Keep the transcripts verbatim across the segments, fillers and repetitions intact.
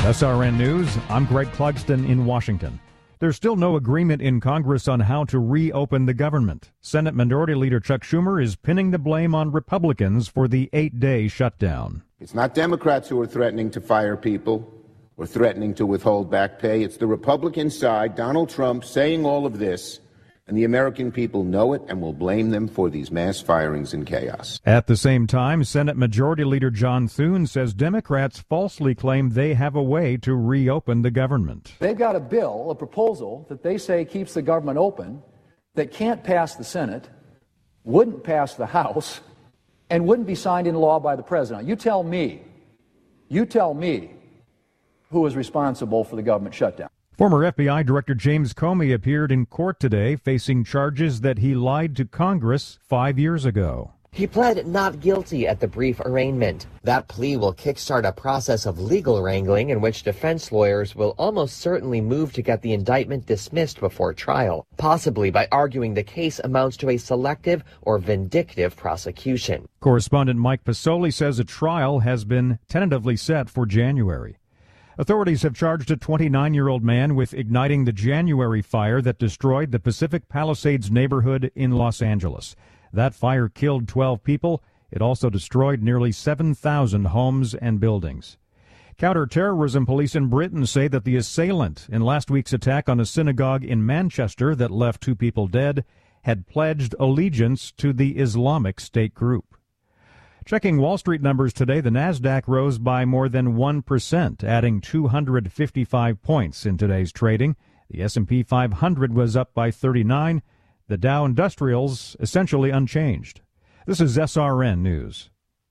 S R N News, I'm Greg Clugston in Washington. There's still no agreement in Congress on how to reopen the government. Senate Minority Leader Chuck Schumer is pinning the blame on Republicans for the eight-day shutdown. It's not Democrats who are threatening to fire people or threatening to withhold back pay. It's the Republican side, Donald Trump, saying all of this, and the American people know it and will blame them for these mass firings and chaos. At the same time, Senate Majority Leader John Thune says Democrats falsely claim they have a way to reopen the government. They've got a bill, a proposal, that they say keeps the government open, that can't pass the Senate, wouldn't pass the House, and wouldn't be signed into law by the president. You tell me, you tell me who is responsible for the government shutdown. Former F B I Director James Comey appeared in court today facing charges that he lied to Congress five years ago. He pled not guilty at the brief arraignment. That plea will kickstart a process of legal wrangling in which defense lawyers will almost certainly move to get the indictment dismissed before trial, possibly by arguing the case amounts to a selective or vindictive prosecution. Correspondent Mike Pasoli says a trial has been tentatively set for January. Authorities have charged a twenty-nine-year-old man with igniting the January fire that destroyed the Pacific Palisades neighborhood in Los Angeles. That fire killed twelve people. It also destroyed nearly seven thousand homes and buildings. Counter-terrorism police in Britain say that the assailant in last week's attack on a synagogue in Manchester that left two people dead had pledged allegiance to the Islamic State group. Checking Wall Street numbers today, the Nasdaq rose by more than one percent, adding two hundred fifty-five points in today's trading. The S and P five hundred was up by thirty-nine. The Dow Industrials essentially unchanged. This is S R N News.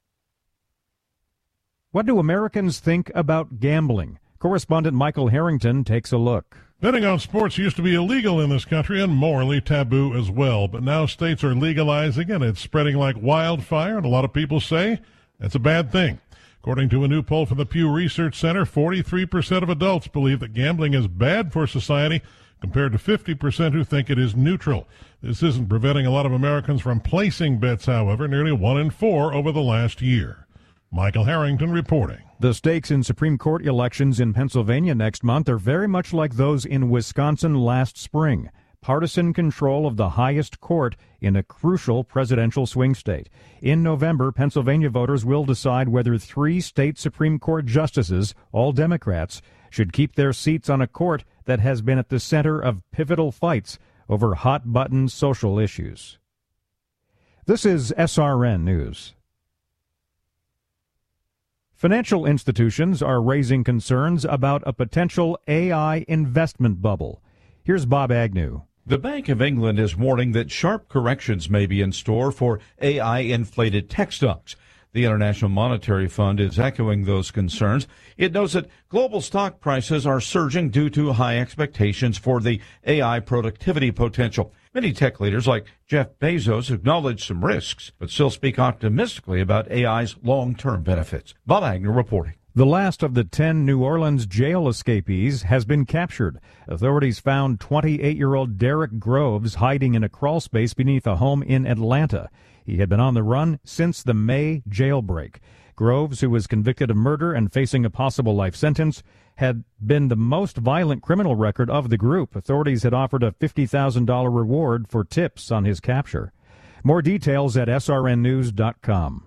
What do Americans think about gambling? Correspondent Michael Harrington takes a look. Betting on sports used to be illegal in this country and morally taboo as well, but now states are legalizing and it's spreading like wildfire, and a lot of people say that's a bad thing. According to a new poll from the Pew Research Center, forty-three percent of adults believe that gambling is bad for society, compared to fifty percent who think it is neutral. This isn't preventing a lot of Americans from placing bets, however, nearly one in four over the last year. Michael Harrington reporting. The stakes in Supreme Court elections in Pennsylvania next month are very much like those in Wisconsin last spring. Partisan control of the highest court in a crucial presidential swing state. In November, Pennsylvania voters will decide whether three state Supreme Court justices, all Democrats, should keep their seats on a court that has been at the center of pivotal fights over hot-button social issues. This is S R N News. Financial institutions are raising concerns about a potential A I investment bubble. Here's Bob Agnew. The Bank of England is warning that sharp corrections may be in store for A I-inflated tech stocks. The International Monetary Fund is echoing those concerns. It knows that global stock prices are surging due to high expectations for the A I productivity potential. Many tech leaders like Jeff Bezos acknowledge some risks, but still speak optimistically about A I's long-term benefits. Bob Agnew reporting. The last of the ten New Orleans jail escapees has been captured. Authorities found twenty-eight-year-old Derek Groves hiding in a crawl space beneath a home in Atlanta. He had been on the run since the May jailbreak. Groves, who was convicted of murder and facing a possible life sentence, had been the most violent criminal record of the group. Authorities had offered a fifty thousand dollars reward for tips on his capture. More details at S R N news dot com.